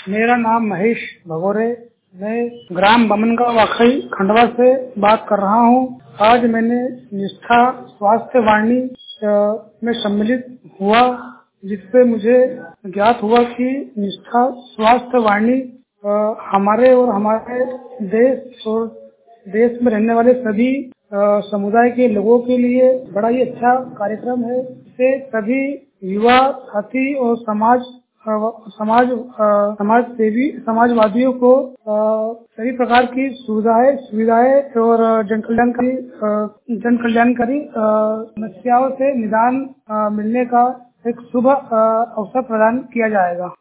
मेरा नाम महेश भगोरे। मैं ग्राम बमनगांव वाकई खंडवा से बात कर रहा हूँ। आज मैंने निष्ठा स्वास्थ्य वाणी में सम्मिलित हुआ, जिससे मुझे ज्ञात हुआ कि निष्ठा स्वास्थ्य वाणी हमारे और हमारे देश में रहने वाले सभी समुदाय के लोगों के लिए बड़ा ही अच्छा कार्यक्रम है। इससे सभी युवा साथी और समाजवादियों को सभी प्रकार की सुविधाएं और जन कल्याणकारी समस्याओं से निदान मिलने का एक शुभ अवसर प्रदान किया जाएगा।